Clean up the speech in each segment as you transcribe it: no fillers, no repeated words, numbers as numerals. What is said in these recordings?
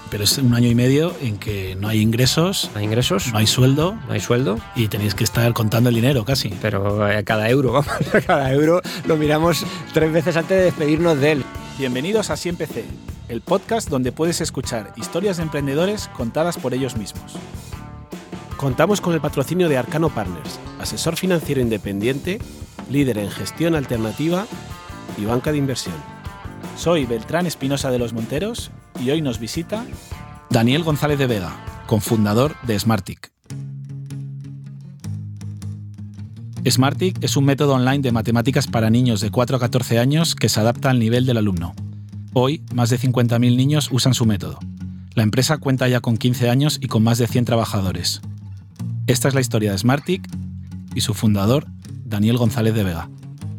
Pero es un año y medio en que no hay ingresos. ¿No hay ingresos? No hay sueldo. No hay sueldo. Y tenéis que estar contando el dinero casi. Pero cada euro, vamos, cada euro lo miramos 3 veces antes de despedirnos de él. Bienvenidos a Así Empecé, el podcast donde puedes escuchar historias de emprendedores contadas por ellos mismos. Contamos con el patrocinio de Arcano Partners, asesor financiero independiente, líder en gestión alternativa y banca de inversión. Soy Beltrán Espinosa de los Monteros y hoy nos visita Daniel González de Vega, cofundador de Smartick. Smartick es un método online de matemáticas para niños de 4 a 14 años que se adapta al nivel del alumno. Hoy, más de 50.000 niños usan su método. La empresa cuenta ya con 15 años y con más de 100 trabajadores. Esta es la historia de Smartick y su fundador, Daniel González de Vega.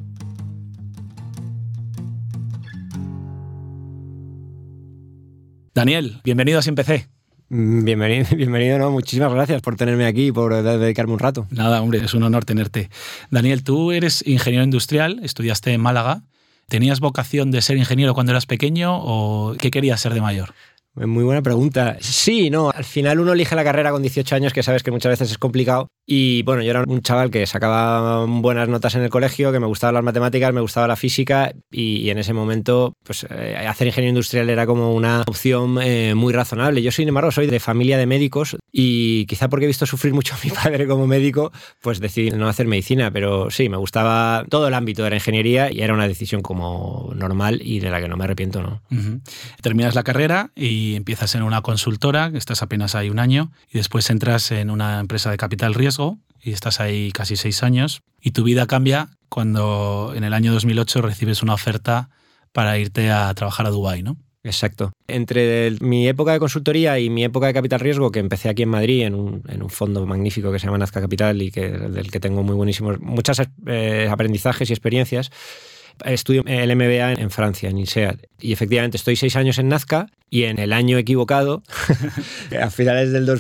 Daniel, bienvenido a Así Empecé. Bienvenido, ¿no? Muchísimas gracias por tenerme aquí y por dedicarme un rato. Nada, hombre, es un honor tenerte. Daniel, tú eres ingeniero industrial, estudiaste en Málaga. ¿Tenías vocación de ser ingeniero cuando eras pequeño o qué querías ser de mayor? Muy buena pregunta. Sí, no, al final uno elige la carrera con 18 años, que sabes que muchas veces es complicado. Y bueno, yo era un chaval que sacaba buenas notas en el colegio, que me gustaban las matemáticas, me gustaba la física y en ese momento pues hacer ingeniería industrial era como una opción muy razonable. Yo, sin embargo, soy de familia de médicos y quizá porque he visto sufrir mucho a mi padre como médico, pues decidí no hacer medicina, pero sí, me gustaba todo el ámbito de la ingeniería y era una decisión como normal y de la que no me arrepiento, ¿no? Uh-huh. Terminas la carrera y empiezas en una consultora, que estás apenas ahí un año, y después entras en una empresa de capital riesgo y estás ahí casi 6 años. Y tu vida cambia cuando en el año 2008 recibes una oferta para irte a trabajar a Dubái, ¿no? Exacto. Entre mi época de consultoría y mi época de capital riesgo, que empecé aquí en Madrid en un fondo magnífico que se llama Nazca Capital y del que tengo muchos aprendizajes y experiencias, estudio el MBA en Francia, en INSEAD. Y efectivamente estoy 6 años en Nazca y en el año equivocado, a finales del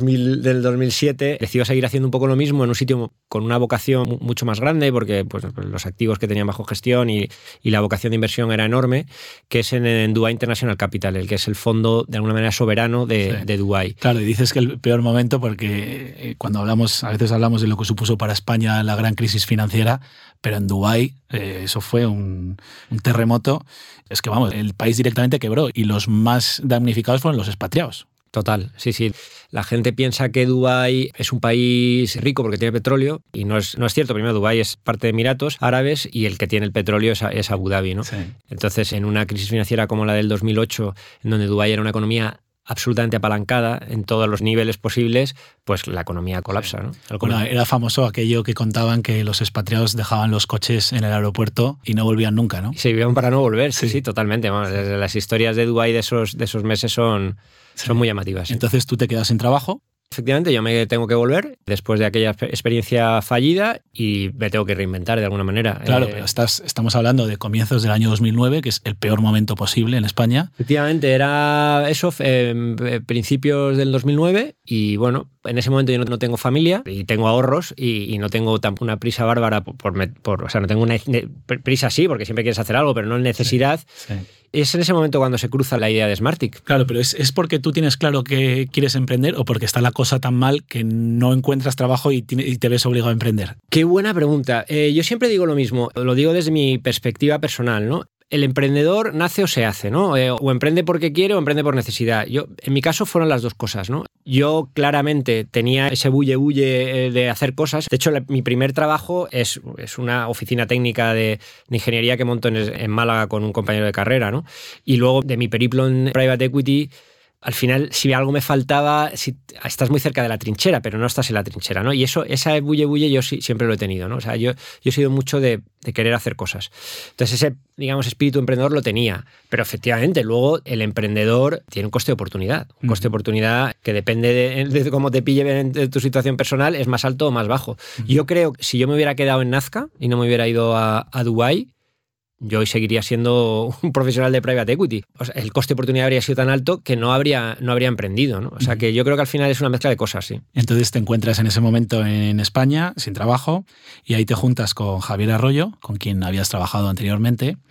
2007, decido seguir haciendo un poco lo mismo en un sitio con una vocación mucho más grande, porque pues, los activos que tenían bajo gestión y la vocación de inversión era enorme, que es en Dubai International Capital, el que es el fondo de alguna manera soberano de Dubái. Claro, y dices que el peor momento porque cuando a veces hablamos de lo que supuso para España la gran crisis financiera, pero en Dubái eso fue un terremoto. Es que vamos, el país directamente quebró y los más damnificados fueron los expatriados. Total, sí. La gente piensa que Dubái es un país rico porque tiene petróleo y no es cierto. Primero, Dubái es parte de Emiratos Árabes y el que tiene el petróleo es Abu Dhabi, ¿no? Sí. Entonces, en una crisis financiera como la del 2008, en donde Dubái era una economía absolutamente apalancada en todos los niveles posibles, pues la economía colapsa, ¿no? Bueno, era famoso aquello que contaban que los expatriados dejaban los coches en el aeropuerto y no volvían nunca, ¿no? Y se vivían para no volver, sí, totalmente. Vamos, las historias de Dubái de esos meses son muy llamativas. ¿Sí? Entonces tú te quedas sin trabajo. Efectivamente, yo me tengo que volver después de aquella experiencia fallida y me tengo que reinventar de alguna manera. Claro, pero estamos hablando de comienzos del año 2009, que es el peor momento posible en España. Efectivamente, era eso, principios del 2009 y bueno, en ese momento yo no tengo familia y tengo ahorros y no tengo tampoco una prisa bárbara o sea, no tengo una prisa sí, porque siempre quieres hacer algo, pero no necesidad. Sí. Es en ese momento cuando se cruza la idea de Smartick. Claro, pero ¿es porque tú tienes claro que quieres emprender o porque está la cosa tan mal que no encuentras trabajo y te ves obligado a emprender? Qué buena pregunta. Yo siempre digo lo mismo, lo digo desde mi perspectiva personal, ¿no? El emprendedor nace o se hace, ¿no? O emprende porque quiere o emprende por necesidad. En mi caso fueron las dos cosas, ¿no? Yo claramente tenía ese bulle de hacer cosas. De hecho, mi primer trabajo es una oficina técnica de ingeniería que monto en Málaga con un compañero de carrera, ¿no? Y luego de mi periplo en private equity, al final, si algo me faltaba, estás muy cerca de la trinchera, pero no estás en la trinchera, ¿no? Y esa bulle yo siempre lo he tenido, ¿no? O sea, yo he sido mucho de querer hacer cosas. Entonces, ese, digamos, espíritu emprendedor lo tenía. Pero efectivamente, luego el emprendedor tiene un coste de oportunidad. Un coste de oportunidad que depende de cómo te pille en tu situación personal, es más alto o más bajo. Yo creo que si yo me hubiera quedado en Nazca y no me hubiera ido a Dubái, yo hoy seguiría siendo un profesional de private equity. O sea, el coste de oportunidad habría sido tan alto que no habría emprendido, ¿no? O sea, que yo creo que al final es una mezcla de cosas, sí. Entonces te encuentras en ese momento en España, sin trabajo, y ahí te juntas con Javier Arroyo, con quien habías trabajado anteriormente. Eso es.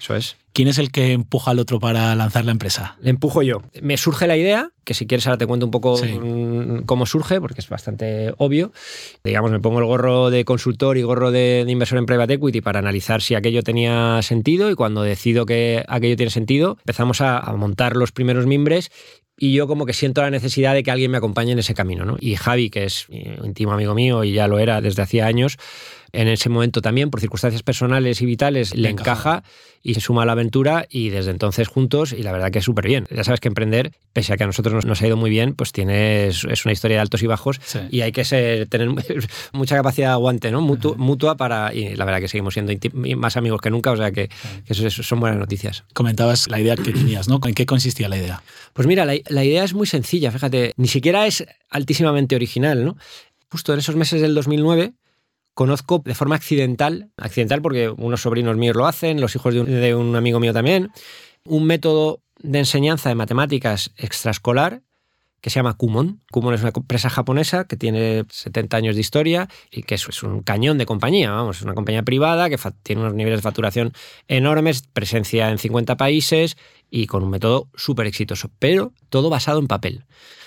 ¿Quién es el que empuja al otro para lanzar la empresa? Le empujo yo. Me surge la idea, que si quieres ahora te cuento un poco Sí. cómo surge, porque es bastante obvio. Digamos, me pongo el gorro de consultor y gorro de inversor en private equity para analizar si aquello tenía sentido, y cuando decido que aquello tiene sentido, empezamos a montar los primeros mimbres. Y yo como que siento la necesidad de que alguien me acompañe en ese camino, ¿no? Y Javi, que es un íntimo amigo mío y ya lo era desde hacía años, en ese momento también, por circunstancias personales y vitales, le encaja y se suma a la aventura, y desde entonces juntos, y la verdad que es súper bien. Ya sabes que emprender, pese a que a nosotros nos ha ido muy bien, pues es una historia de altos y bajos, sí. Y hay que tener mucha capacidad de aguante, ¿no? Mutua para... Y la verdad que seguimos siendo más amigos que nunca, o sea que eso son buenas noticias. Comentabas la idea que tenías, ¿no? ¿En qué consistía la idea? Pues mira, la idea es muy sencilla, fíjate, ni siquiera es altísimamente original, ¿no? Justo en esos meses del 2009 conozco de forma accidental porque unos sobrinos míos lo hacen, los hijos de un amigo mío también, un método de enseñanza de matemáticas extraescolar que se llama Kumon. Kumon es una empresa japonesa que tiene 70 años de historia y que es un cañón de compañía, vamos, es una compañía privada que tiene unos niveles de facturación enormes, presencia en 50 países y con un método súper exitoso, pero todo basado en papel.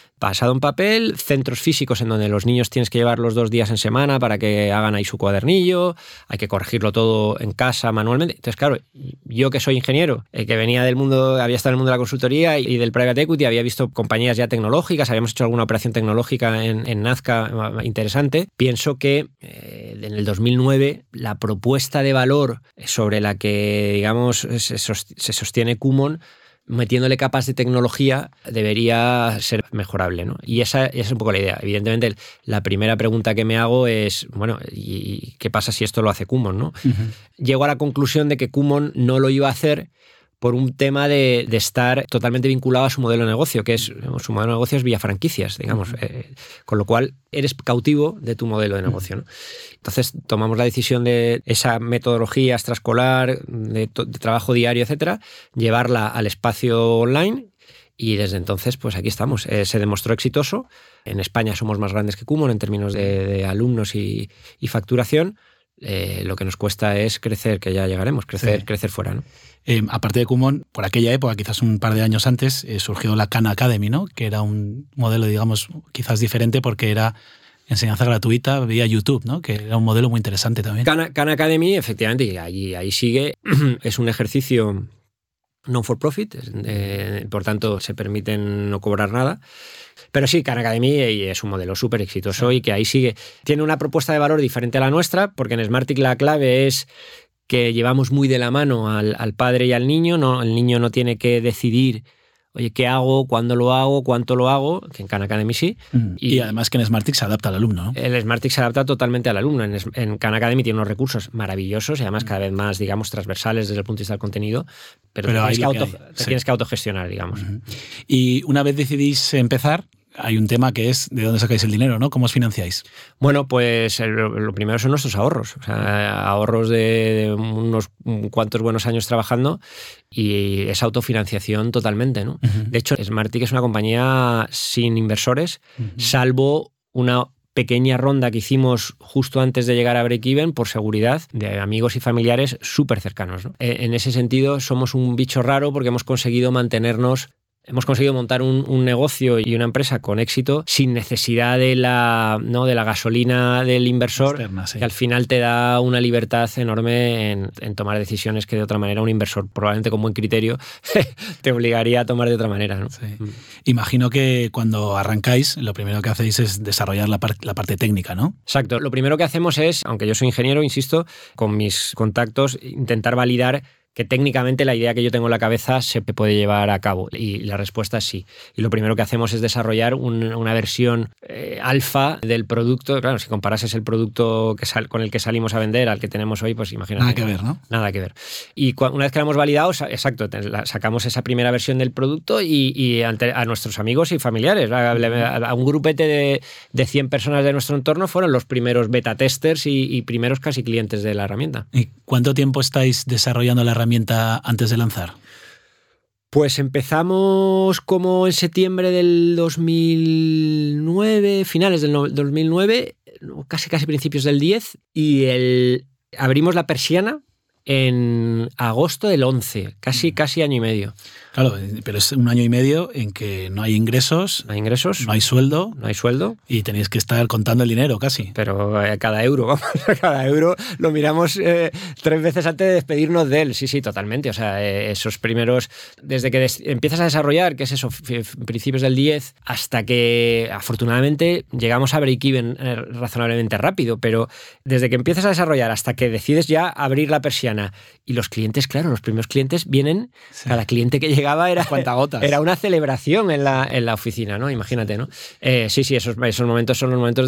Centros físicos en donde los niños tienes que llevarlos 2 días en semana para que hagan ahí su cuadernillo, hay que corregirlo todo en casa manualmente. Entonces, claro, yo que soy ingeniero, que venía del mundo, había estado en el mundo de la consultoría y del private equity, había visto compañías ya tecnológicas, habíamos hecho alguna operación tecnológica en Nazca interesante. Pienso que en el 2009 la propuesta de valor sobre la que, digamos, se sostiene Kumon, metiéndole capas de tecnología, debería ser mejorable, ¿no? Y esa es un poco la idea. Evidentemente, la primera pregunta que me hago es, bueno, ¿y qué pasa si esto lo hace Kumon, no? Uh-huh. Llego a la conclusión de que Kumon no lo iba a hacer por un tema de estar totalmente vinculado a su modelo de negocio, que es, su modelo de negocio es vía franquicias, digamos, con lo cual eres cautivo de tu modelo de negocio, ¿no? Entonces tomamos la decisión de esa metodología extraescolar, de trabajo diario, etcétera, llevarla al espacio online, y desde entonces, pues aquí estamos. Se demostró exitoso. En España somos más grandes que Kumon en términos de alumnos y facturación. Lo que nos cuesta es crecer, que ya llegaremos, crecer fuera, ¿no? Aparte de Kumon, por aquella época, quizás un par de años antes, surgió la Khan Academy, ¿no? Que era un modelo, digamos, quizás diferente porque era enseñanza gratuita vía YouTube, ¿no? Que era un modelo muy interesante también. Khan Academy, efectivamente, y ahí sigue. Es un ejercicio non for profit, por tanto se permiten no cobrar nada. Pero sí, Khan Academy es un modelo súper exitoso, sí. Y que ahí sigue. Tiene una propuesta de valor diferente a la nuestra, porque en Smartick la clave es que llevamos muy de la mano al padre y al niño, ¿no? El niño no tiene que decidir, oye, ¿qué hago? ¿Cuándo lo hago? ¿Cuánto lo hago? Que en Khan Academy sí. Y además que en Smartick se adapta al alumno, ¿no? El Smartick se adapta totalmente al alumno. En Khan Academy tiene unos recursos maravillosos y además cada vez más, digamos, transversales desde el punto de vista del contenido, pero tienes que autogestionar, digamos. Y una vez decidís empezar, hay un tema que es de dónde sacáis el dinero, ¿no? ¿Cómo os financiáis? Bueno, pues lo primero son nuestros ahorros. O sea, ahorros de unos cuantos buenos años trabajando, y esa autofinanciación totalmente, ¿no? Uh-huh. De hecho, Smartick es una compañía sin inversores, uh-huh, salvo una pequeña ronda que hicimos justo antes de llegar a break-even por seguridad de amigos y familiares súper cercanos, ¿no? En ese sentido, somos un bicho raro porque hemos conseguido montar un negocio y una empresa con éxito sin necesidad de la gasolina del inversor, externa, sí, que al final te da una libertad enorme en tomar decisiones que de otra manera un inversor, probablemente con buen criterio, te obligaría a tomar de otra manera, ¿no? Sí. Imagino que cuando arrancáis, lo primero que hacéis es desarrollar la parte técnica, ¿no? Exacto. Lo primero que hacemos es, aunque yo soy ingeniero, insisto, con mis contactos, intentar validar que técnicamente la idea que yo tengo en la cabeza se puede llevar a cabo, y la respuesta es sí. Y lo primero que hacemos es desarrollar una versión alfa del producto. Claro, si comparases el producto con el que salimos a vender al que tenemos hoy, pues imagínate. Nada que ver, ¿no? Nada que ver. Y una vez que la hemos validado, exacto, sacamos esa primera versión del producto y a nuestros amigos y familiares, a un grupete de 100 personas de nuestro entorno, fueron los primeros beta testers y primeros casi clientes de la herramienta. ¿Y cuánto tiempo estáis desarrollando la herramienta antes de lanzar? Pues empezamos como en septiembre del 2009, finales del 2009, casi principios del 10, y abrimos la persiana en agosto del 11, casi año y medio. Claro, pero es un año y medio en que no hay ingresos, No hay ingresos, no hay sueldo no hay sueldo. y tenéis que estar contando el dinero casi. Pero cada euro, vamos, cada euro lo miramos 3 veces antes de despedirnos de él. Sí, totalmente. O sea, esos primeros, desde que empiezas a desarrollar, que es eso, principios del 10, hasta que afortunadamente llegamos a break-even razonablemente rápido, pero desde que empiezas a desarrollar hasta que decides ya abrir la persiana y los clientes, claro, los primeros clientes vienen, sí. Cada cliente que llegaba era una celebración en la oficina, ¿no? Imagínate, ¿no? Sí, esos momentos son los momentos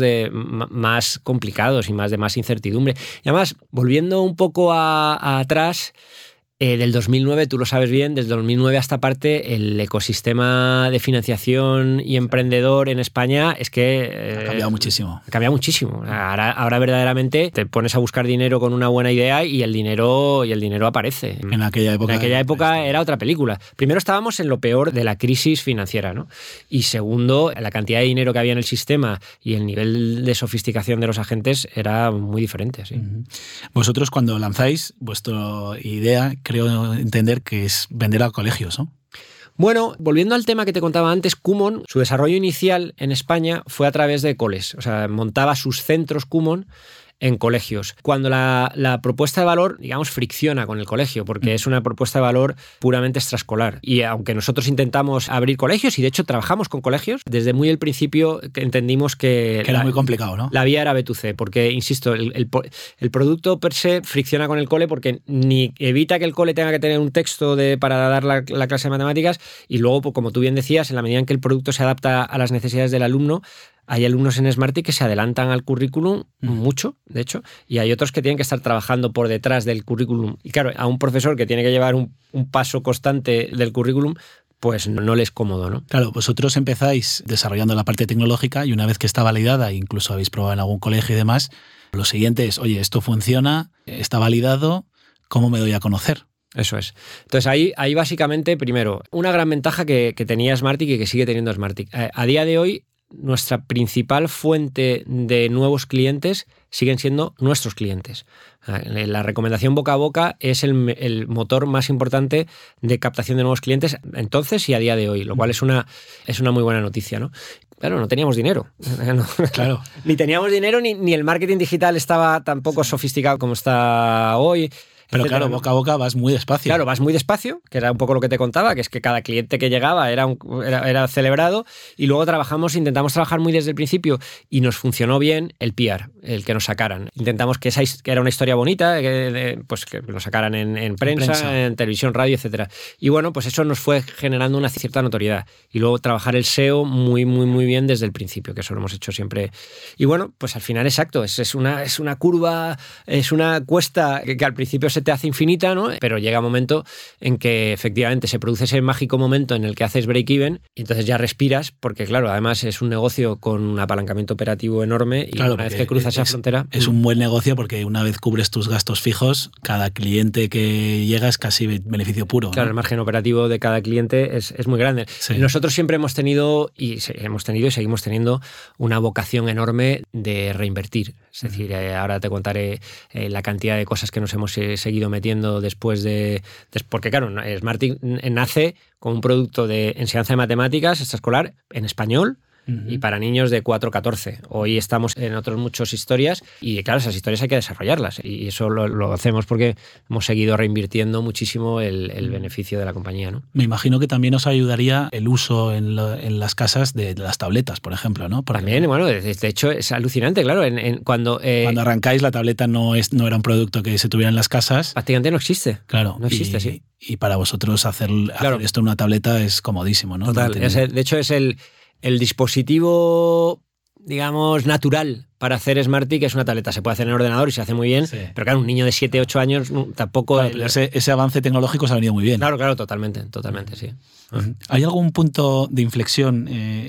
más complicados y de más incertidumbre. Y además, volviendo un poco atrás, del 2009, tú lo sabes bien, desde 2009 hasta parte, el ecosistema de financiación y emprendedor en España es que... ha cambiado muchísimo. Ha cambiado muchísimo. Ahora verdaderamente te pones a buscar dinero con una buena idea y el dinero aparece. En aquella época era otra película. Primero estábamos en lo peor de la crisis financiera, ¿no? Y segundo, la cantidad de dinero que había en el sistema y el nivel de sofisticación de los agentes era muy diferente, sí. Vosotros cuando lanzáis, vuestra idea, creo entender que es vender a colegios, ¿no? Bueno, volviendo al tema que te contaba antes, Kumon, su desarrollo inicial en España fue a través de coles. O sea, montaba sus centros Kumon en colegios. Cuando la propuesta de valor, digamos, fricciona con el colegio, porque es una propuesta de valor puramente extraescolar. Y aunque nosotros intentamos abrir colegios, y de hecho trabajamos con colegios, desde muy el principio entendimos que era muy complicado, ¿no? La vía era B2C, porque, insisto, el producto per se fricciona con el cole porque ni evita que el cole tenga que tener un texto para dar la clase de matemáticas, y luego, pues, como tú bien decías, en la medida en que el producto se adapta a las necesidades del alumno, hay alumnos en Smarty que se adelantan al currículum mucho, de hecho, y hay otros que tienen que estar trabajando por detrás del currículum. Y claro, a un profesor que tiene que llevar un paso constante del currículum, pues no le es cómodo, ¿no? Claro, vosotros empezáis desarrollando la parte tecnológica y una vez que está validada, incluso habéis probado en algún colegio y demás, lo siguiente es, oye, esto funciona, está validado, ¿cómo me doy a conocer? Eso es. Entonces ahí básicamente, primero, una gran ventaja que tenía Smarty y que sigue teniendo Smarty. A día de hoy, nuestra principal fuente de nuevos clientes siguen siendo nuestros clientes. La recomendación boca a boca es el motor más importante de captación de nuevos clientes entonces y a día de hoy, lo cual es una muy buena noticia, ¿no? Claro, no teníamos dinero. Claro. Ni teníamos dinero ni el marketing digital estaba tampoco sofisticado como está hoy. Pero claro, boca a boca vas muy despacio. Claro, vas muy despacio, que era un poco lo que te contaba, que es que cada cliente que llegaba era celebrado, y luego intentamos trabajar muy desde el principio y nos funcionó bien el PR, el que nos sacaran. Intentamos que era una historia bonita, que lo sacaran en prensa, en televisión, radio, etcétera. Y bueno, pues eso nos fue generando una cierta notoriedad. Y luego trabajar el SEO muy, muy, muy bien desde el principio, que eso lo hemos hecho siempre. Y bueno, pues al final, exacto, es una curva, es una cuesta que al principio se te hace infinita, ¿no? Pero llega un momento en que efectivamente se produce ese mágico momento en el que haces break-even y entonces ya respiras, porque claro, además es un negocio con un apalancamiento operativo enorme y claro, una vez que cruzas esa frontera... Es un buen negocio porque una vez cubres tus gastos fijos, cada cliente que llega es casi beneficio puro, ¿no? Claro, el margen operativo de cada cliente es muy grande. Sí. Nosotros siempre hemos tenido y seguimos teniendo una vocación enorme de reinvertir. Es decir, ahora te contaré la cantidad de cosas que nos hemos seguido metiendo después porque claro, Smarty nace con un producto de enseñanza de matemáticas extraescolar en español y para niños de 4 a 14. Hoy estamos en otras muchas historias y claro, esas historias hay que desarrollarlas y eso lo hacemos porque hemos seguido reinvirtiendo muchísimo el beneficio de la compañía, ¿no? Me imagino que también os ayudaría el uso en las casas de las tabletas, por ejemplo, ¿no? También, bueno, de hecho es alucinante, claro. Cuando arrancáis, la tableta no era un producto que se tuviera en las casas. Prácticamente no existe. Claro. No existe, sí. Y para vosotros hacer esto en una tableta es comodísimo, ¿no? Total. De hecho, es el dispositivo, digamos, natural para hacer Smarty, que es una tableta. Se puede hacer en ordenador y se hace muy bien, sí. Pero claro, un niño de 7, 8 años tampoco... Claro, ese avance tecnológico se ha venido muy bien. Claro, totalmente, sí. ¿Hay algún punto de inflexión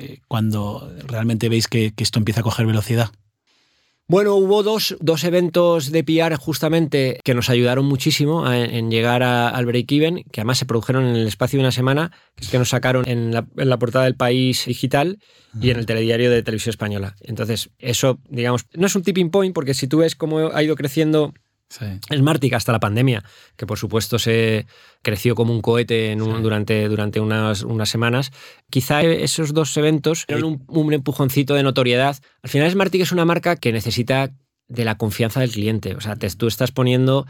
cuando realmente veis que esto empieza a coger velocidad? Bueno, hubo dos eventos de PR justamente que nos ayudaron muchísimo en llegar al break-even, que además se produjeron en el espacio de una semana, que es que nos sacaron en la portada del País Digital y en el telediario de Televisión Española. Entonces, eso, digamos, no es un tipping point, porque si tú ves cómo ha ido creciendo Sí. Smarttic hasta la pandemia, que por supuesto se creció como un cohete durante unas semanas. Quizá esos dos eventos eran un empujoncito de notoriedad. Al final Smarttic es una marca que necesita de la confianza del cliente. O sea, tú estás poniendo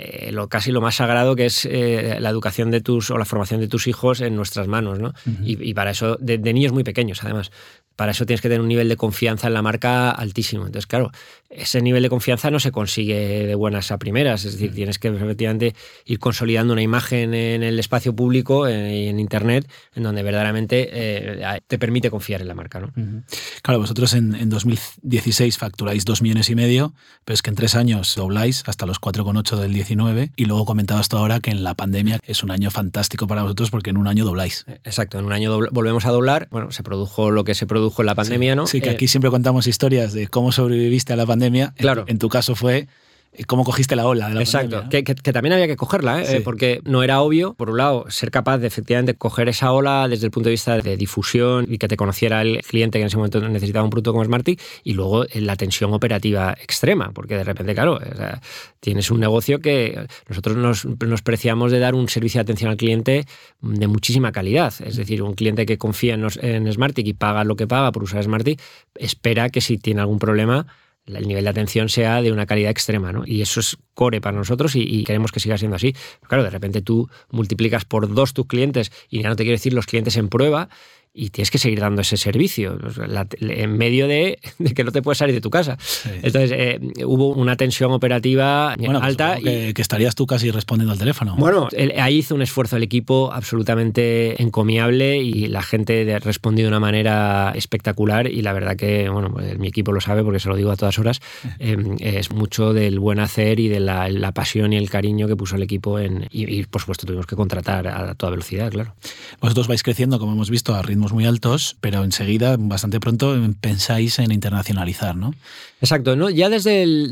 casi lo más sagrado, que es la educación de o la formación de tus hijos en nuestras manos, ¿no? Uh-huh. Y para eso, de niños muy pequeños además, para eso tienes que tener un nivel de confianza en la marca altísimo. Entonces, claro, ese nivel de confianza no se consigue de buenas a primeras. Es decir, tienes que efectivamente ir consolidando una imagen en el espacio público y en Internet, en donde verdaderamente te permite confiar en la marca, ¿no? Uh-huh. Claro, vosotros en 2016 facturáis 2,5 millones, pero es que en 3 años dobláis hasta los 4,8 del 19, y luego comentabas tú ahora que en la pandemia es un año fantástico para vosotros porque en un año dobláis. Exacto, en un año volvemos a doblar. Bueno, se produjo lo que se produjo en la pandemia, ¿no? Sí, que aquí siempre contamos historias de cómo sobreviviste a la pandemia. Claro. En tu caso fue cómo cogiste la ola de la Exacto, pandemia, ¿no? que también había que cogerla, Sí. Porque no era obvio, por un lado, ser capaz de efectivamente coger esa ola desde el punto de vista de difusión y que te conociera el cliente que en ese momento necesitaba un producto como Smarttic, y luego la tensión operativa extrema, porque de repente, claro, o sea, tienes un negocio que nosotros nos preciamos de dar un servicio de atención al cliente de muchísima calidad. Es decir, un cliente que confía en Smarttic y paga lo que paga por usar Smarttic, espera que si tiene algún problema el nivel de atención sea de una calidad extrema, ¿no? Y eso es core para nosotros y queremos que siga siendo así. Pero claro, de repente tú multiplicas por 2 tus clientes, y ya no te quiero decir los clientes en prueba, y tienes que seguir dando ese servicio en medio de que no te puedes salir de tu casa. Sí. Entonces hubo una tensión operativa alta. Pues que estarías tú casi respondiendo al teléfono. Bueno, ahí hizo un esfuerzo el equipo absolutamente encomiable y la gente respondió de una manera espectacular, y la verdad que, bueno, mi equipo lo sabe porque se lo digo a todas horas, es mucho del buen hacer y de la pasión y el cariño que puso el equipo y por supuesto tuvimos que contratar a toda velocidad, claro. Vosotros vais creciendo, como hemos visto, a ritmos muy altos, pero enseguida, bastante pronto, pensáis en internacionalizar, ¿no? Exacto, ¿no? Ya desde el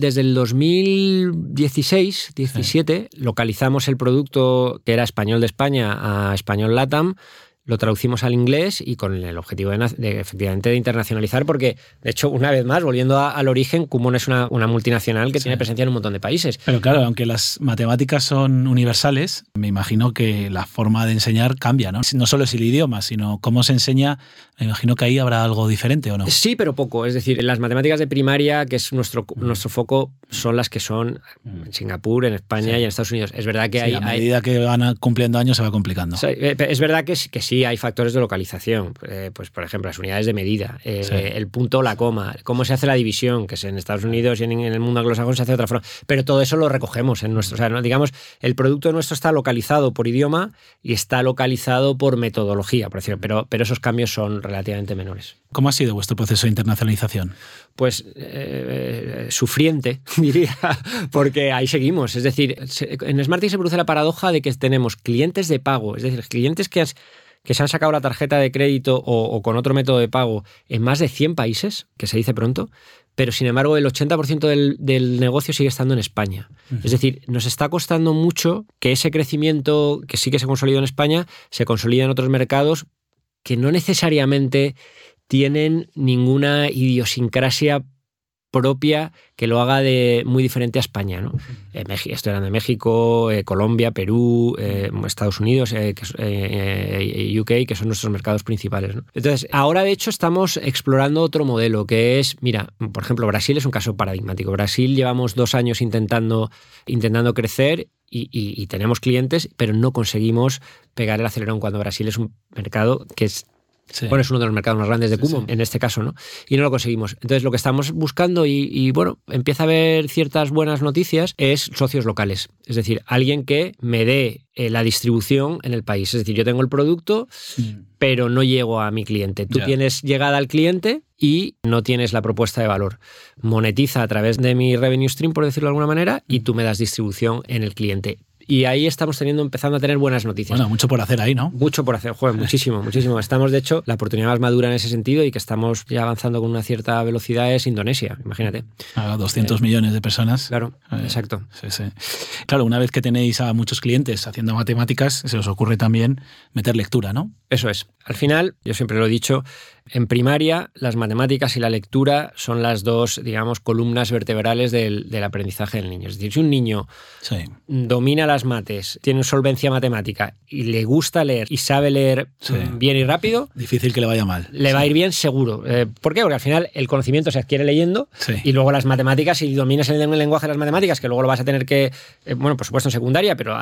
2016-17 localizamos el producto que era español de España a español LATAM, lo traducimos al inglés y con el objetivo de efectivamente de internacionalizar, porque, de hecho, una vez más, volviendo al origen, Kumon es una multinacional que tiene presencia en un montón de países. Pero claro, aunque las matemáticas son universales, me imagino que la forma de enseñar cambia, ¿no? No solo es el idioma, sino cómo se enseña. Me imagino que ahí habrá algo diferente, ¿o no? Sí, pero poco. Es decir, las matemáticas de primaria, que es nuestro foco, son las que son en Singapur, en España y en Estados Unidos. Es verdad que a medida que van cumpliendo años se va complicando. Es verdad que sí hay factores de localización. Pues, por ejemplo, las unidades de medida, el punto, la coma, cómo se hace la división, que es en Estados Unidos y en el mundo anglosajón se hace de otra forma. Pero todo eso lo recogemos en nuestro... O sea, ¿no? Digamos, el producto nuestro está localizado por idioma y está localizado por metodología, por decirlo, pero esos cambios son relativamente menores. ¿Cómo ha sido vuestro proceso de internacionalización? Pues sufriente, diría, porque ahí seguimos. Es decir, en Smarttic se produce la paradoja de que tenemos clientes de pago, es decir, clientes que se han sacado la tarjeta de crédito o con otro método de pago en más de 100 países, que se dice pronto, pero sin embargo el 80% del negocio sigue estando en España. Uh-huh. Es decir, nos está costando mucho que ese crecimiento, que sí que se consolidó en España, se consolida en otros mercados que no necesariamente tienen ninguna idiosincrasia propia que lo haga de muy diferente a España, ¿no? Estoy hablando de México, Colombia, Perú, Estados Unidos, UK, que son nuestros mercados principales, ¿no? Entonces, ahora de hecho estamos explorando otro modelo, que es, mira, por ejemplo, Brasil es un caso paradigmático. Brasil llevamos 2 años intentando crecer y tenemos clientes, pero no conseguimos pegar el acelerón cuando Brasil es un mercado que es... Sí. Bueno, es uno de los mercados más grandes de Kumon, en este caso, ¿no? Y no lo conseguimos. Entonces, lo que estamos buscando, y bueno, empieza a haber ciertas buenas noticias, es socios locales. Es decir, alguien que me dé la distribución en el país. Es decir, yo tengo el producto, pero no llego a mi cliente. Tú tienes llegada al cliente y no tienes la propuesta de valor. Monetiza a través de mi revenue stream, por decirlo de alguna manera, y tú me das distribución en el cliente. Y ahí estamos empezando a tener buenas noticias. Bueno, mucho por hacer ahí, ¿no? Mucho por hacer, joder, muchísimo. Estamos, de hecho, la oportunidad más madura en ese sentido y que estamos ya avanzando con una cierta velocidad es Indonesia, imagínate. 200 millones de personas. Claro, exacto. Sí. Claro, una vez que tenéis a muchos clientes haciendo matemáticas, se os ocurre también meter lectura, ¿no? Eso es. Al final, yo siempre lo he dicho, En primaria, las matemáticas y la lectura son las dos, digamos, columnas vertebrales del aprendizaje del niño. Es decir, si un niño domina las mates, tiene solvencia matemática y le gusta leer y sabe leer bien y rápido... Difícil que le vaya mal. Le va a ir bien seguro. ¿Por qué? Porque al final el conocimiento se adquiere leyendo y luego las matemáticas, si dominas el lenguaje de las matemáticas, que luego lo vas a tener que... bueno, por supuesto en secundaria, pero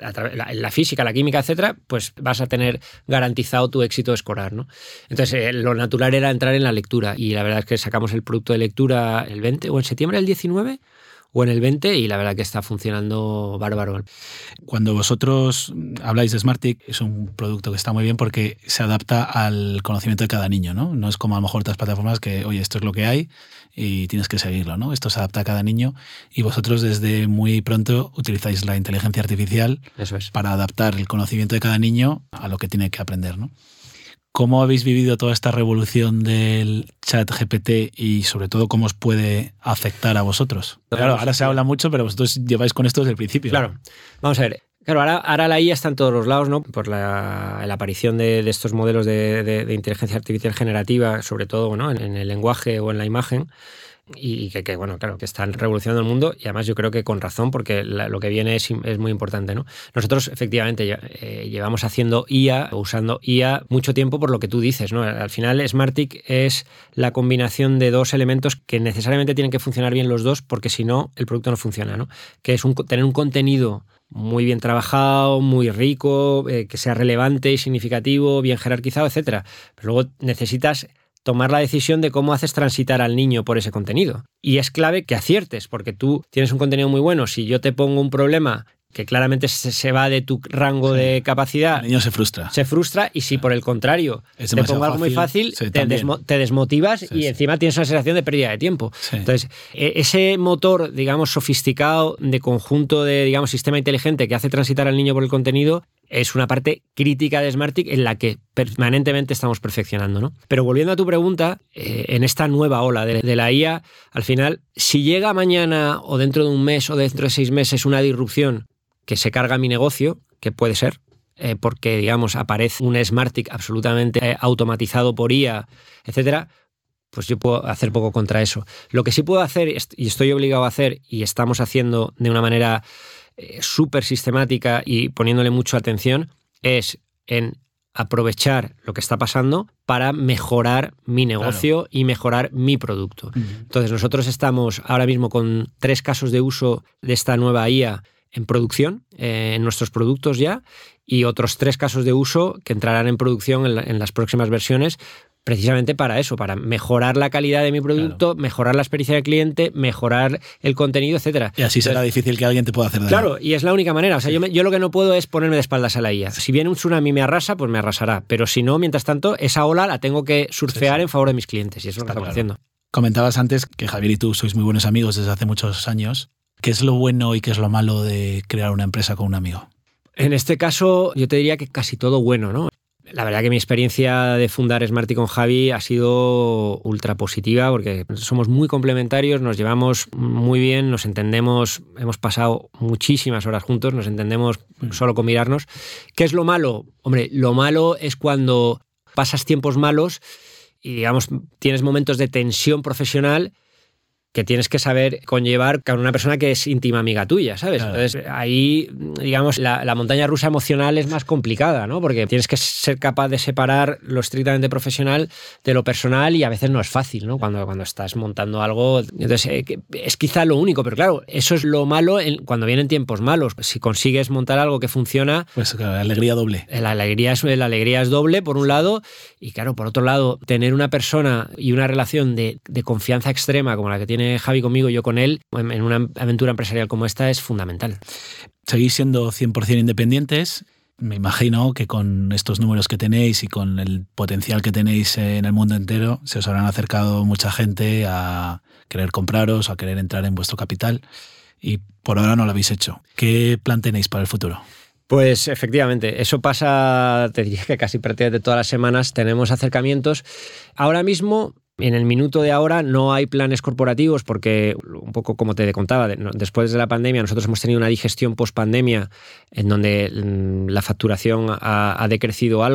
la física, la química, etcétera, pues vas a tener garantizado tu éxito escolar, ¿no? Entonces, lo natural era entrar en la lectura y la verdad es que sacamos el producto de lectura el 20 o en septiembre del 19 o en el 20 y la verdad que está funcionando bárbaro. Cuando vosotros habláis de Smartick, es un producto que está muy bien porque se adapta al conocimiento de cada niño, ¿no? No es como a lo mejor otras plataformas que, oye, esto es lo que hay y tienes que seguirlo, ¿no? Esto se adapta a cada niño y vosotros desde muy pronto utilizáis la inteligencia artificial para adaptar el conocimiento de cada niño a lo que tiene que aprender, ¿no? ¿Cómo habéis vivido toda esta revolución del ChatGPT y sobre todo cómo os puede afectar a vosotros? Claro, ahora se habla mucho, pero vosotros lleváis con esto desde el principio. Claro, vamos a ver. Claro, ahora la IA está en todos los lados, ¿no? Por la aparición de estos modelos de inteligencia artificial generativa, sobre todo, ¿no? en el lenguaje o en la imagen. Y que bueno, claro, que están revolucionando el mundo y además yo creo que con razón porque lo que viene es muy importante, ¿no? Nosotros efectivamente llevamos haciendo IA o usando IA mucho tiempo por lo que tú dices, ¿no? Al final Smartick es la combinación de dos elementos que necesariamente tienen que funcionar bien los dos porque si no el producto no funciona, ¿no? Que es tener un contenido muy bien trabajado, muy rico, que sea relevante y significativo, bien jerarquizado, etcétera. Pero luego necesitas tomar la decisión de cómo haces transitar al niño por ese contenido. Y es clave que aciertes, porque tú tienes un contenido muy bueno. Si yo te pongo un problema que claramente se va de tu rango de capacidad... El niño se frustra. Se frustra y si por el contrario te pongo algo muy fácil, te desmotivas y encima tienes una sensación de pérdida de tiempo. Sí. Entonces, ese motor, digamos, sofisticado de conjunto de, digamos, sistema inteligente que hace transitar al niño por el contenido es una parte crítica de Smartick en la que permanentemente estamos perfeccionando, ¿no? Pero volviendo a tu pregunta, en esta nueva ola de la IA, al final, si llega mañana o dentro de un mes o dentro de 6 meses una disrupción que se carga mi negocio, que puede ser, porque, digamos, aparece un Smartick absolutamente automatizado por IA, etcétera, pues yo puedo hacer poco contra eso. Lo que sí puedo hacer, y estoy obligado a hacer, y estamos haciendo de una manera súper sistemática y poniéndole mucha atención, es en aprovechar lo que está pasando para mejorar mi negocio y mejorar mi producto. Entonces, nosotros estamos ahora mismo con 3 casos de uso de esta nueva IA en producción, en nuestros productos ya, y otros 3 casos de uso que entrarán en producción en las próximas versiones, precisamente para eso, para mejorar la calidad de mi producto, mejorar la experiencia del cliente, mejorar el contenido, etcétera. Y así será difícil que alguien te pueda hacer daño. Claro, y es la única manera. O sea, yo lo que no puedo es ponerme de espaldas a la IA. Si viene un tsunami y me arrasa, pues me arrasará. Pero si no, mientras tanto, esa ola la tengo que surfear en favor de mis clientes. Y eso es lo que estamos haciendo. Comentabas antes que Javier y tú sois muy buenos amigos desde hace muchos años. ¿Qué es lo bueno y qué es lo malo de crear una empresa con un amigo? En este caso, yo te diría que casi todo bueno, ¿no? La verdad que mi experiencia de fundar Smartick con Javi ha sido ultra positiva porque somos muy complementarios, nos llevamos muy bien, nos entendemos, hemos pasado muchísimas horas juntos, nos entendemos solo con mirarnos. ¿Qué es lo malo? Hombre, lo malo es cuando pasas tiempos malos y, digamos, tienes momentos de tensión profesional que tienes que saber conllevar con una persona que es íntima amiga tuya, ¿sabes? Claro. Entonces, ahí, digamos, la montaña rusa emocional es más complicada, ¿no? Porque tienes que ser capaz de separar lo estrictamente profesional de lo personal y a veces no es fácil, ¿no? Cuando estás montando algo. Entonces, es quizá lo único, pero claro, eso es lo malo cuando vienen tiempos malos. Si consigues montar algo que funciona... Pues claro, alegría doble. La alegría es doble, por un lado, y claro, por otro lado, tener una persona y una relación de confianza extrema como la que tiene Javi conmigo y yo con él, en una aventura empresarial como esta, es fundamental. Seguís siendo 100% independientes. Me imagino que con estos números que tenéis y con el potencial que tenéis en el mundo entero, se os habrán acercado mucha gente a querer compraros, a querer entrar en vuestro capital y por ahora no lo habéis hecho. ¿Qué plan tenéis para el futuro? Pues efectivamente, eso pasa, te diría que casi prácticamente todas las semanas tenemos acercamientos. Ahora mismo, en el minuto de ahora, no hay planes corporativos porque, un poco como te contaba, después de la pandemia nosotros hemos tenido una digestión post-pandemia en donde la facturación ha decrecido algo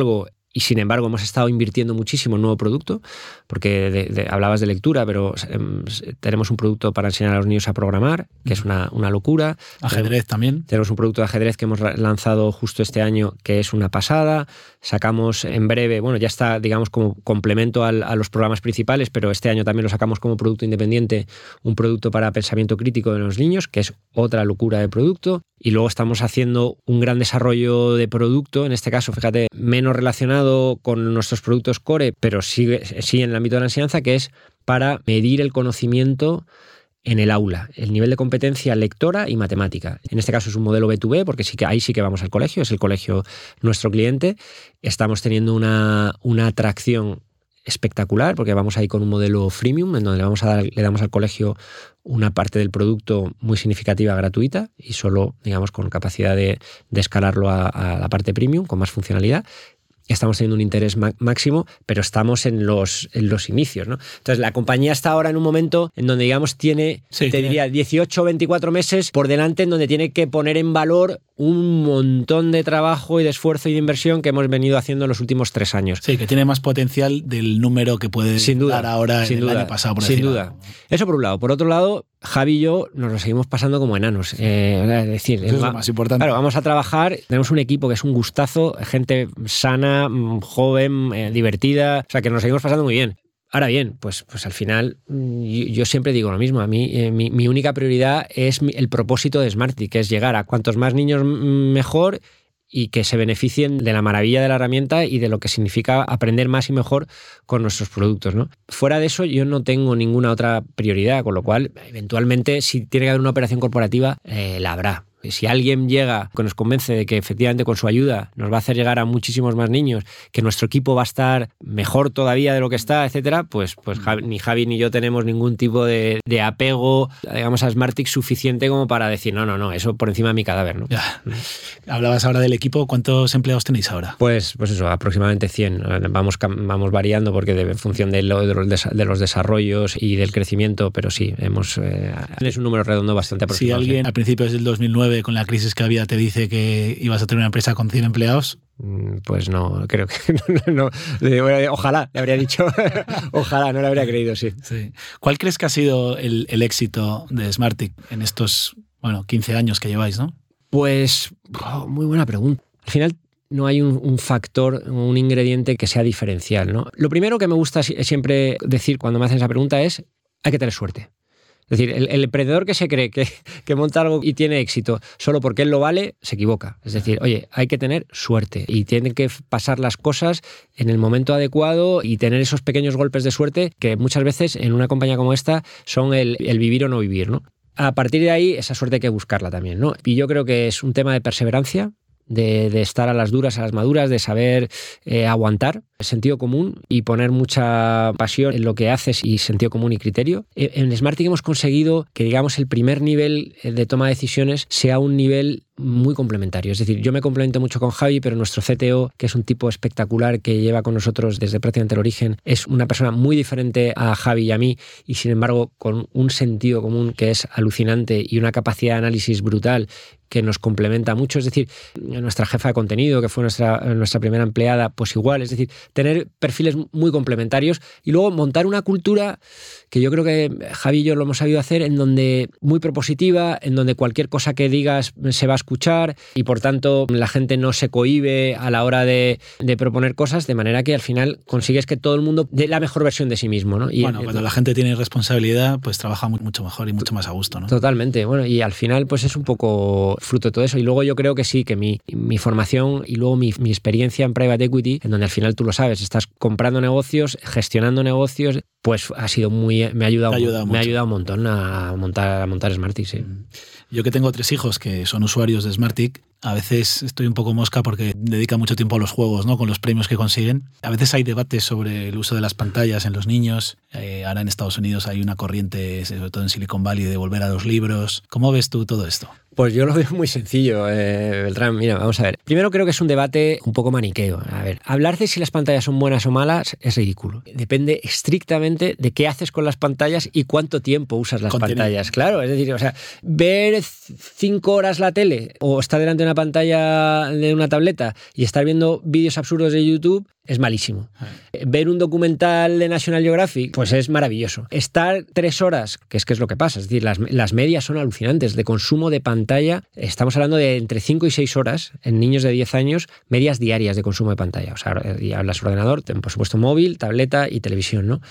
y sin embargo hemos estado invirtiendo muchísimo en nuevo producto, porque hablabas de lectura, pero tenemos un producto para enseñar a los niños a programar, que es una locura. Ajedrez también. Tenemos un producto de ajedrez que hemos lanzado justo este año, que es una pasada. Sacamos en breve, bueno, ya está, digamos, como complemento a los programas principales, pero este año también lo sacamos como producto independiente, un producto para pensamiento crítico de los niños, que es otra locura de producto. Y luego estamos haciendo un gran desarrollo de producto, en este caso, fíjate, menos relacionado con nuestros productos core, pero sí en el ámbito de la enseñanza, que es para medir el conocimiento en el aula, el nivel de competencia lectora y matemática. En este caso es un modelo B2B, porque ahí sí que vamos al colegio, es el colegio nuestro cliente. Estamos teniendo una atracción espectacular, porque vamos ahí con un modelo freemium, en donde le damos al colegio una parte del producto muy significativa gratuita y solo, digamos, con capacidad de escalarlo a la parte premium, con más funcionalidad. Estamos teniendo un interés máximo, pero estamos en los inicios, ¿no? Entonces, la compañía está ahora en un momento en donde, digamos, diría 18 o 24 meses por delante, en donde tiene que poner en valor un montón de trabajo y de esfuerzo y de inversión que hemos venido haciendo en los últimos 3 años. Sí, que tiene más potencial del número que puede dar ahora el año pasado, por sin duda. Eso por un lado. Por otro lado, Javi y yo nos lo seguimos pasando como enanos. Es decir, eso es lo más importante. Claro, vamos a trabajar, tenemos un equipo que es un gustazo, gente sana, joven, divertida, o sea, que nos seguimos pasando muy bien. Ahora bien, pues al final yo siempre digo lo mismo. A mí mi única prioridad es el propósito de Smarttick, que es llegar a cuantos más niños mejor y que se beneficien de la maravilla de la herramienta y de lo que significa aprender más y mejor con nuestros productos, ¿no? Fuera de eso, yo no tengo ninguna otra prioridad, con lo cual, eventualmente, si tiene que haber una operación corporativa, la habrá. Si alguien llega que nos convence de que efectivamente con su ayuda nos va a hacer llegar a muchísimos más niños, que nuestro equipo va a estar mejor todavía de lo que está, etcétera, pues ni Javi ni yo tenemos ningún tipo de apego, digamos, a Smarttick suficiente como para decir no, eso por encima de mi cadáver, ¿no? Ya. Hablabas ahora del equipo, ¿cuántos empleados tenéis ahora? Pues eso, aproximadamente 100. Vamos variando porque en función de los desarrollos y del crecimiento, pero sí, es un número redondo bastante aproximado. Si alguien al principio del 2009 con la crisis que había te dice que ibas a tener una empresa con 100 empleados, pues no, creo que no. Ojalá, le habría dicho, ojalá, no le habría creído, sí. ¿Cuál crees que ha sido el éxito de Smarttick en estos 15 años que lleváis, ¿no? Pues, muy buena pregunta. Al final no hay un factor, un ingrediente que sea diferencial, ¿no? Lo primero que me gusta siempre decir cuando me hacen esa pregunta es: hay que tener suerte. Es decir, el emprendedor que se cree que monta algo y tiene éxito solo porque él lo vale, se equivoca. Es decir, oye, hay que tener suerte y tienen que pasar las cosas en el momento adecuado y tener esos pequeños golpes de suerte que muchas veces en una compañía como esta son el vivir o no vivir, ¿no? A partir de ahí, esa suerte hay que buscarla también, ¿no? Y yo creo que es un tema de perseverancia, de estar a las duras, a las maduras, de saber aguantar, sentido común y poner mucha pasión en lo que haces y sentido común y criterio. En Smarttick hemos conseguido que, digamos, el primer nivel de toma de decisiones sea un nivel muy complementario. Es decir, yo me complemento mucho con Javi, pero nuestro CTO, que es un tipo espectacular que lleva con nosotros desde prácticamente el origen, es una persona muy diferente a Javi y a mí y, sin embargo, con un sentido común que es alucinante y una capacidad de análisis brutal que nos complementa mucho. Es decir, nuestra jefa de contenido, que fue nuestra primera empleada, pues igual. Es decir, tener perfiles muy complementarios y luego montar una cultura que yo creo que Javi y yo lo hemos sabido hacer, en donde muy propositiva, en donde cualquier cosa que digas se va a escuchar y por tanto la gente no se cohíbe a la hora de proponer cosas, de manera que al final consigues que todo el mundo dé la mejor versión de sí mismo, ¿no? Y cuando la gente tiene responsabilidad, pues trabaja mucho mejor y mucho más a gusto, ¿no? Totalmente. Bueno, y al final pues es un poco fruto de todo eso. Y luego yo creo que sí, que mi formación y luego mi experiencia en Private Equity, en donde al final tú lo sabes, estás comprando negocios, gestionando negocios, pues ha sido me ha ayudado un montón a montar Smarttick, sí. Yo que tengo 3 hijos que son usuarios de Smarttick, a veces estoy un poco mosca porque dedican mucho tiempo a los juegos, ¿no? Con los premios que consiguen. A veces hay debates sobre el uso de las pantallas en los niños. Ahora en Estados Unidos hay una corriente, sobre todo en Silicon Valley, de volver a los libros. ¿Cómo ves tú todo esto? Pues yo lo veo muy sencillo, Beltrán. Mira, vamos a ver. Primero creo que es un debate un poco maniqueo. A ver, hablar de si las pantallas son buenas o malas es ridículo. Depende estrictamente de qué haces con las pantallas y cuánto tiempo usas las pantallas. Claro, es decir, o sea, ver 5 horas la tele o estar delante de una pantalla de una tableta y estar viendo vídeos absurdos de YouTube es malísimo. Ver un documental de National Geographic, pues es maravilloso. Estar 3 horas, que es lo que pasa, es decir, las medias son alucinantes de consumo de pantalla. Estamos hablando de entre 5 y 6 horas en niños de 10 años, medias diarias de consumo de pantalla. O sea, ya hablas ordenador, por supuesto móvil, tableta y televisión, ¿no?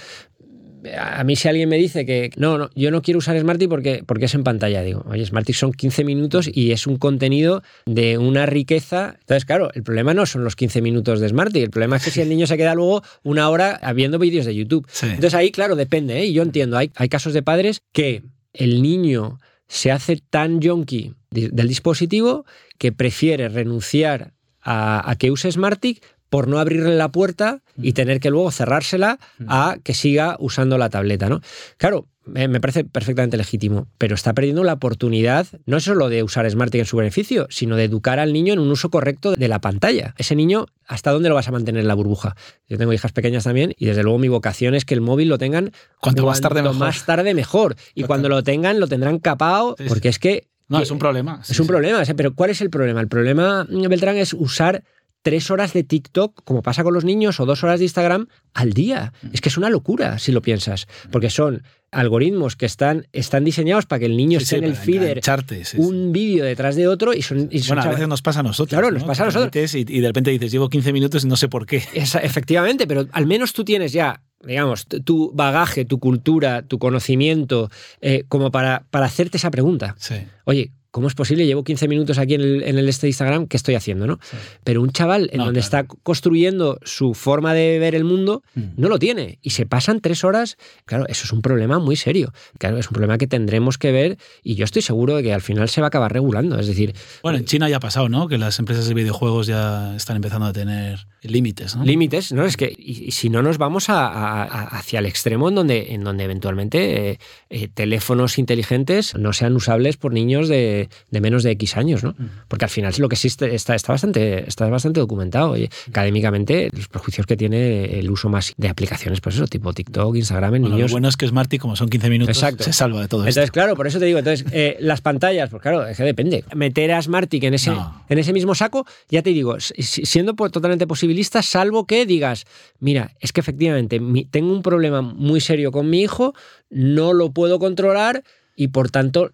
A mí si alguien me dice que no, yo no quiero usar Smartick porque es en pantalla, digo, oye, Smartick son 15 minutos y es un contenido de una riqueza. Entonces, claro, el problema no son los 15 minutos de Smartick, el problema es que si el niño se queda luego 1 hora viendo vídeos de YouTube. Sí. Entonces ahí, claro, depende, ¿eh? Y yo entiendo, hay casos de padres que el niño se hace tan yonki del dispositivo que prefiere renunciar a que use Smartick por no abrirle la puerta y tener que luego cerrársela a que siga usando la tableta, ¿no? Claro, me parece perfectamente legítimo, pero está perdiendo la oportunidad no solo de usar Smartick en su beneficio, sino de educar al niño en un uso correcto de la pantalla. Ese niño, ¿hasta dónde lo vas a mantener en la burbuja? Yo tengo hijas pequeñas también y desde luego mi vocación es que el móvil lo tengan cuanto más tarde mejor. Y cuando lo tengan, lo tendrán capado, porque es que... No, es un problema. Es un problema, pero ¿cuál es el problema? El problema, Beltrán, es usar 3 horas de TikTok, como pasa con los niños, o 2 horas de Instagram al día. Es que es una locura si lo piensas, porque son algoritmos que están diseñados para que el niño esté en el feeder un vídeo detrás de otro y son bueno, a veces nos pasa a nosotros. Claro, nos pasa a nosotros. Y de repente dices, llevo 15 minutos y no sé por qué. Efectivamente, pero al menos tú tienes ya, digamos, tu bagaje, tu cultura, tu conocimiento, como para hacerte esa pregunta. Sí. Oye, ¿cómo es posible? Llevo 15 minutos aquí en el de Instagram, ¿qué estoy haciendo? ¿No? Sí. Pero un chaval donde está construyendo su forma de ver el mundo, no lo tiene. Y se pasan 3 horas. Claro, eso es un problema muy serio. Claro, es un problema que tendremos que ver y yo estoy seguro de que al final se va a acabar regulando. Es decir... Bueno, en China ya ha pasado, ¿no? Que las empresas de videojuegos ya están empezando a tener límites, ¿no? Límites, ¿no? Es que y si no nos vamos hacia el extremo en donde eventualmente teléfonos inteligentes no sean usables por niños de menos de X años, ¿no? Porque al final lo que existe está bastante documentado. Oye, académicamente, los prejuicios que tiene el uso más de aplicaciones, pues eso, tipo TikTok, Instagram, en niños. Lo bueno es que Smartick, como son 15 minutos, exacto, se salva de todo esto. Entonces, claro, por eso te digo, las pantallas, pues claro, es que depende. Meter a Smartick en ese mismo saco, ya te digo, siendo totalmente posibilista, salvo que digas, mira, es que efectivamente tengo un problema muy serio con mi hijo, no lo puedo controlar y por tanto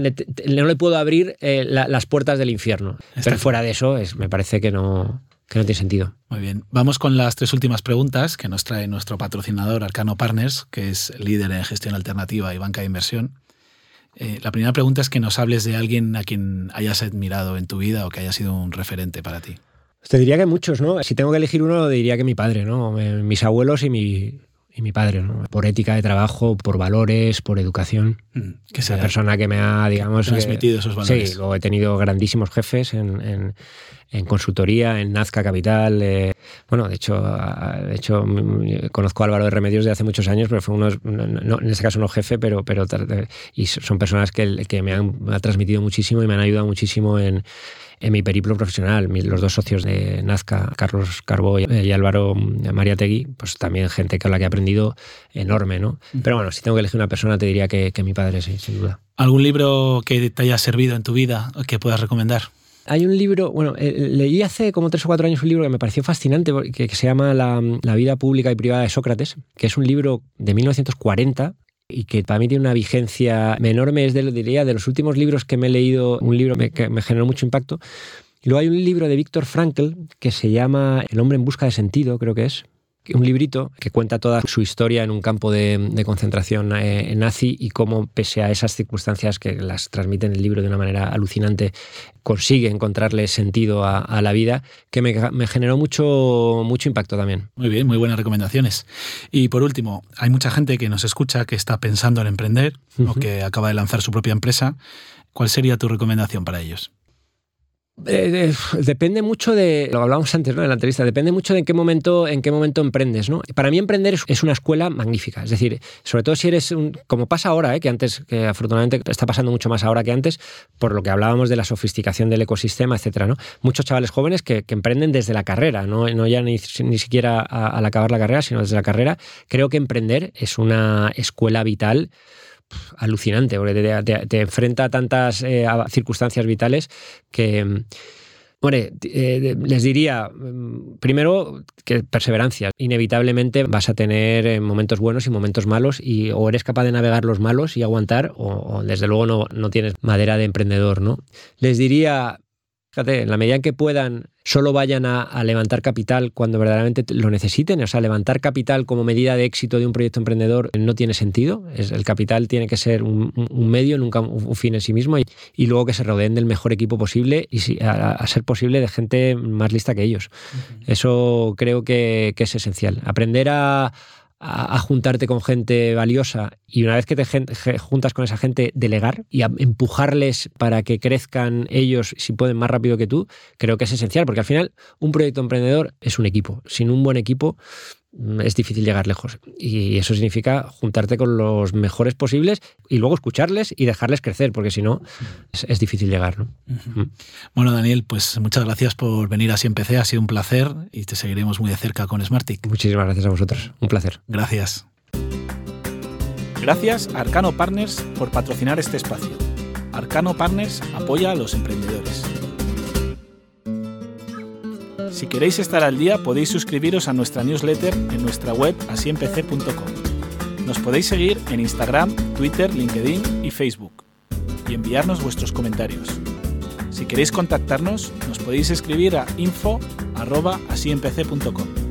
no le puedo abrir las puertas del infierno. Pero fuera de eso, me parece que no tiene sentido. Muy bien. Vamos con las 3 últimas preguntas que nos trae nuestro patrocinador Arcano Partners, que es líder en gestión alternativa y banca de inversión. La primera pregunta es que nos hables de alguien a quien hayas admirado en tu vida o que haya sido un referente para ti. Te diría que muchos, ¿no? Si tengo que elegir uno, diría que mi padre, ¿no? Mis abuelos y mi padre, ¿no? Por ética de trabajo, por valores, por educación. Que sea la persona que me ha, digamos... transmitido esos valores. Sí, luego he tenido grandísimos jefes en consultoría, en Nazca Capital. Bueno, de hecho, conozco a Álvaro de Remedios de hace muchos años, pero fue en este caso no jefe, pero y son personas que me han transmitido muchísimo y me han ayudado muchísimo en mi periplo profesional. Los 2 socios de Nazca, Carlos Carbó y Álvaro Mariategui, pues también gente con la que he aprendido enorme, ¿no? Pero bueno, si tengo que elegir una persona, te diría que mi padre, sí, sin duda. ¿Algún libro que te haya servido en tu vida que puedas recomendar? Hay un libro, leí hace como 3 o 4 años un libro que me pareció fascinante, que se llama La vida pública y privada de Sócrates, que es un libro de 1940 y que para mí tiene una vigencia enorme. Es diría, de los últimos libros que me he leído, un libro que me generó mucho impacto. Y luego hay un libro de Viktor Frankl que se llama El hombre en busca de sentido, creo que es. Un librito que cuenta toda su historia en un campo de concentración nazi y cómo, pese a esas circunstancias que las transmiten el libro de una manera alucinante, consigue encontrarle sentido a la vida, que me generó mucho impacto también. Muy bien, muy buenas recomendaciones. Y por último, hay mucha gente que nos escucha que está pensando en emprender o que acaba de lanzar su propia empresa. ¿Cuál sería tu recomendación para ellos? Depende mucho de lo que hablábamos antes, ¿no? En la entrevista, depende mucho de en qué momento emprendes, ¿no? Para mí emprender es una escuela magnífica, es decir, sobre todo si eres como pasa ahora, que afortunadamente está pasando mucho más ahora que antes, por lo que hablábamos de la sofisticación del ecosistema, etcétera, ¿no? Muchos chavales jóvenes que emprenden desde la carrera, no ya ni siquiera al acabar la carrera, sino desde la carrera. Creo que emprender es una escuela vital alucinante, porque te enfrenta a tantas circunstancias vitales que Hombre, les diría, primero, que perseverancia. Inevitablemente vas a tener momentos buenos y momentos malos, y o eres capaz de navegar los malos y aguantar, o desde luego no tienes madera de emprendedor, ¿no? Les diría, fíjate, en la medida en que puedan, solo vayan a levantar capital cuando verdaderamente lo necesiten. O sea, levantar capital como medida de éxito de un proyecto emprendedor no tiene sentido. El capital tiene que ser un medio, nunca un fin en sí mismo, y luego que se rodeen del mejor equipo posible y a ser posible de gente más lista que ellos. Eso creo que es esencial. Aprender a juntarte con gente valiosa, y una vez que te juntas con esa gente, delegar y a empujarles para que crezcan ellos, si pueden, más rápido que tú, creo que es esencial, porque al final un proyecto emprendedor es un equipo. Sin un buen equipo es difícil llegar lejos, y eso significa juntarte con los mejores posibles y luego escucharles y dejarles crecer, porque si no es difícil llegar, ¿no? Bueno, Daniel, pues muchas gracias por venir a Así Empecé, ha sido un placer y te seguiremos muy de cerca con Smartick. Muchísimas gracias a vosotros, un placer. Gracias. Gracias a Arcano Partners por patrocinar este espacio. Arcano Partners apoya a los emprendedores. Si queréis estar al día, podéis suscribiros a nuestra newsletter en nuestra web asyempecé.com. Nos podéis seguir en Instagram, Twitter, LinkedIn y Facebook, y enviarnos vuestros comentarios. Si queréis contactarnos, nos podéis escribir a info@asyempecé.com.